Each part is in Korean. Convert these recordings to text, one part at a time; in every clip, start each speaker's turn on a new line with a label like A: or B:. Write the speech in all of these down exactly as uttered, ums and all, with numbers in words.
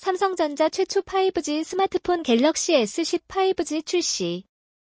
A: 삼성전자 최초 파이브지 스마트폰 갤럭시 에스 십 파이브지 출시.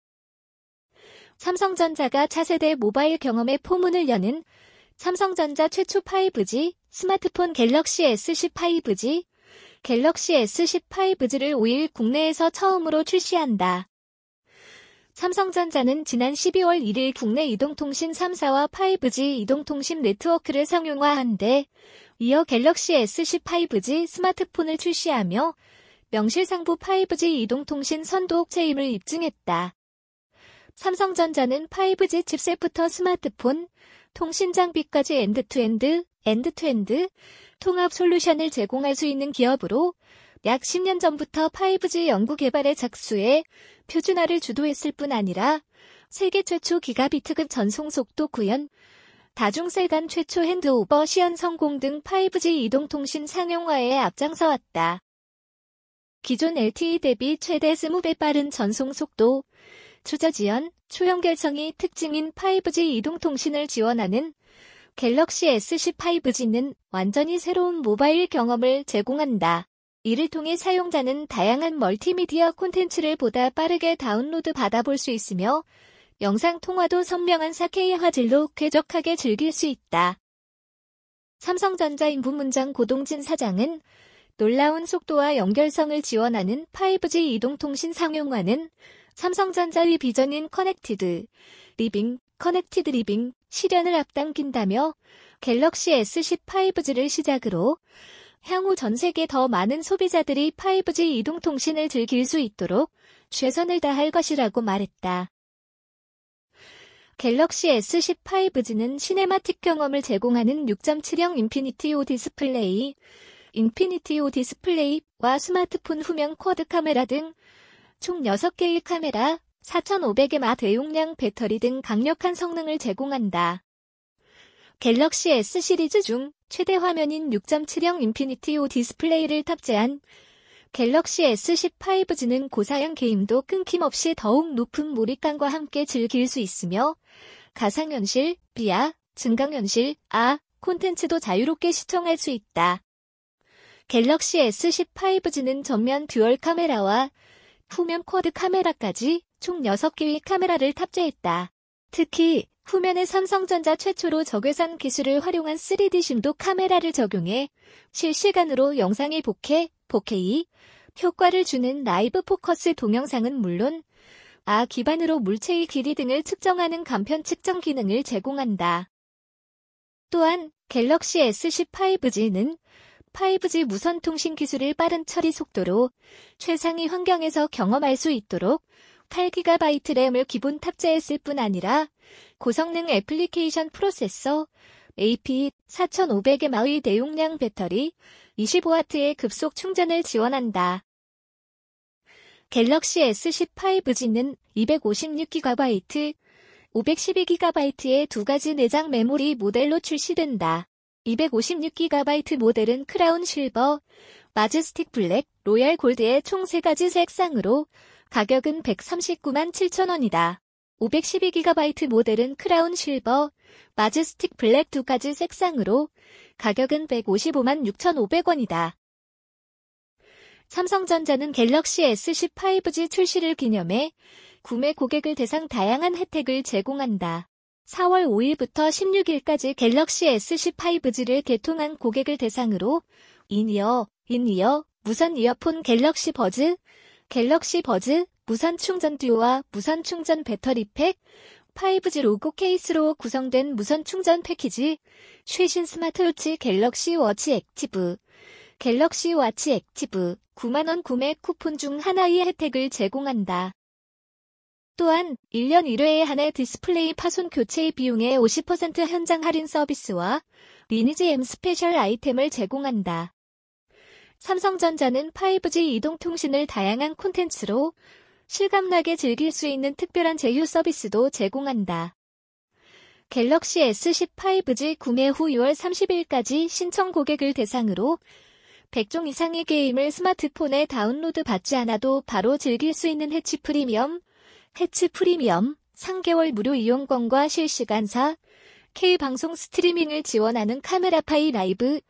A: 삼성전자가 차세대 모바일 경험의 포문을 여는 삼성전자 최초 파이브지 스마트폰 갤럭시 에스 십 파이브지, 갤럭시 에스 십 파이브지를 오일 국내에서 처음으로 출시한다. 삼성전자는 지난 십이월 일일 국내 이동통신 삼 사와 파이브지 이동통신 네트워크를 상용화한 데 이어 갤럭시 에스 십 파이브지 스마트폰을 출시하며 명실상부 파이브지 이동통신 선도업체임을 입증했다. 삼성전자는 파이브지 칩셋부터 스마트폰, 통신 장비까지 엔드투엔드, 엔드투엔드 통합 솔루션을 제공할 수 있는 기업으로 약 십 년 전부터 파이브지 연구 개발에 착수해 표준화를 주도했을 뿐 아니라 세계 최초 기가비트급 전송 속도 구현, 다중셀 간 최초 핸드오버 시연 성공 등 파이브지 이동통신 상용화에 앞장서왔다. 기존 엘티이 대비 최대 이십 배 빠른 전송 속도, 초저지연, 초연결성이 특징인 파이브지 이동통신을 지원하는 갤럭시 에스 십 파이브지는 완전히 새로운 모바일 경험을 제공한다. 이를 통해 사용자는 다양한 멀티미디어 콘텐츠를 보다 빠르게 다운로드 받아볼 수 있으며 영상 통화도 선명한 사케이 화질로 쾌적하게 즐길 수 있다. 삼성전자 인부문장 고동진 사장은 놀라운 속도와 연결성을 지원하는 파이브지 이동통신 상용화는 삼성전자의 비전인 커넥티드 리빙, 커넥티드 리빙 실현을 앞당긴다며 갤럭시 에스 십 파이브지를 시작으로 향후 전 세계 더 많은 소비자들이 파이브지 이동통신을 즐길 수 있도록 최선을 다할 것이라고 말했다. 갤럭시 에스 십 파이브지는 시네마틱 경험을 제공하는 육 점 칠형 인피니티 오 디스플레이, 인피니티 오 디스플레이와 스마트폰 후면 쿼드 카메라 등 총 여섯 개의 카메라, 사천오백의 마 대용량 배터리 등 강력한 성능을 제공한다. 갤럭시 S 시리즈 중 최대 화면인 육 점 칠형 인피니티 오 디스플레이를 탑재한 갤럭시 에스 십 파이브지는 고사양 게임도 끊김없이 더욱 높은 몰입감과 함께 즐길 수 있으며 가상현실, 브이알, 증강현실, 아, 콘텐츠도 자유롭게 시청할 수 있다. 갤럭시 에스 십 파이브지는 전면 듀얼 카메라와 후면 쿼드 카메라까지 총 여섯 개의 카메라를 탑재했다. 특히 후면에 삼성전자 최초로 적외선 기술을 활용한 쓰리디 심도 카메라를 적용해 실시간으로 영상의 포케이, 포케이 효과를 주는 라이브 포커스 동영상은 물론 아 기반으로 물체의 길이 등을 측정하는 간편 측정 기능을 제공한다. 또한 갤럭시 에스 십 파이브지는 파이브지 무선 통신 기술을 빠른 처리 속도로 최상위 환경에서 경험할 수 있도록 팔 기가바이트 램을 기본 탑재했을 뿐 아니라 고성능 애플리케이션 프로세서, 에이피 사천오백의 마의 대용량 배터리, 이십오 와트의 급속 충전을 지원한다. 갤럭시 에스 십 파이브지는 이백오십육 기가바이트, 오백십이 기가바이트의 두 가지 내장 메모리 모델로 출시된다. 이백오십육 기가바이트 모델은 크라운 실버, 마제스틱 블랙, 로얄 골드의 총 세 가지 색상으로 가격은 백삼십구만 칠천 원이다. 오백십이 기가바이트 모델은 크라운 실버, 마제스틱 블랙 두 가지 색상으로 가격은 백오십오만 육천오백 원이다. 삼성전자는 갤럭시 에스 십 파이브지 출시를 기념해 구매 고객을 대상 다양한 혜택을 제공한다. 사월 오일부터 십육일까지 갤럭시 에스 십 파이브지를 개통한 고객을 대상으로 인이어, 인이어, 무선 이어폰 갤럭시 버즈, 갤럭시 버즈, 무선 충전 듀오와 무선 충전 배터리 팩, 파이브지 로고 케이스로 구성된 무선 충전 패키지, 최신 스마트워치 갤럭시 워치 액티브, 갤럭시 워치 액티브, 구만 원 구매 쿠폰 중 하나의 혜택을 제공한다. 또한 일 년 일 회에 한해 디스플레이 파손 교체 비용의 오십 퍼센트 현장 할인 서비스와 리니지 M 스페셜 아이템을 제공한다. 삼성전자는 파이브지 이동통신을 다양한 콘텐츠로 실감나게 즐길 수 있는 특별한 제휴 서비스도 제공한다. 갤럭시 에스 십 파이브지 구매 후 유월 삼십일까지 신청 고객을 대상으로 백 종 이상의 게임을 스마트폰에 다운로드 받지 않아도 바로 즐길 수 있는 해치 프리미엄, 해치 프리미엄, 삼 개월 무료 이용권과 실시간 사 케이 방송 스트리밍을 지원하는 카메라파이 라이브,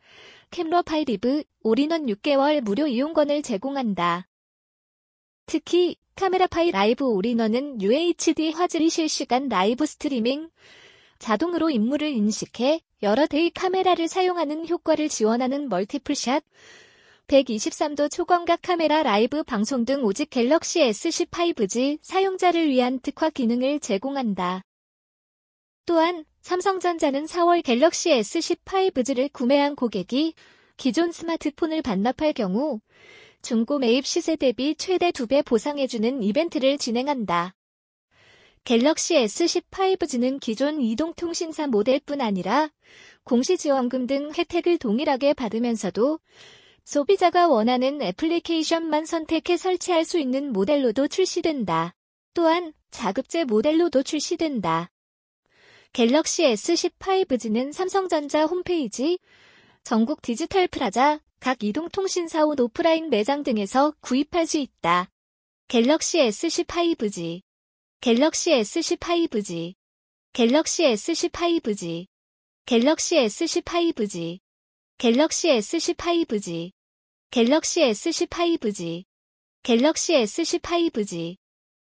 A: 캠러 파이브 올인원 육 개월 무료 이용권을 제공한다. 특히 카메라 파이 라이브 올인원은 유에이치디 화질이 실시간 라이브 스트리밍, 자동으로 인물을 인식해 여러 대의 카메라를 사용하는 효과를 지원하는 멀티플샷, 백이십삼 도 초광각 카메라 라이브 방송 등 오직 갤럭시 에스 십 파이브지 사용자를 위한 특화 기능을 제공한다. 또한 삼성전자는 사월 갤럭시 에스 십 파이브지를 구매한 고객이 기존 스마트폰을 반납할 경우 중고 매입 시세 대비 최대 두 배 보상해주는 이벤트를 진행한다. 갤럭시 에스 십 파이브지는 기존 이동통신사 모델뿐 아니라 공시지원금 등 혜택을 동일하게 받으면서도 소비자가 원하는 애플리케이션만 선택해 설치할 수 있는 모델로도 출시된다. 또한 자급제 모델로도 출시된다. 갤럭시 에스 십 파이브지는 삼성전자 홈페이지, 전국 디지털 프라자, 각 이동통신사 옷 오프라인 매장 등에서 구입할 수 있다. 갤럭시 에스 십 파이브지, 갤럭시 에스 십 파이브지, 갤럭시 에스 십 파이브지, 갤럭시 에스 십 파이브지, 갤럭시 에스 십 파이브지, 갤럭시 에스 십 파이브지, 갤럭시 에스 십 파이브지.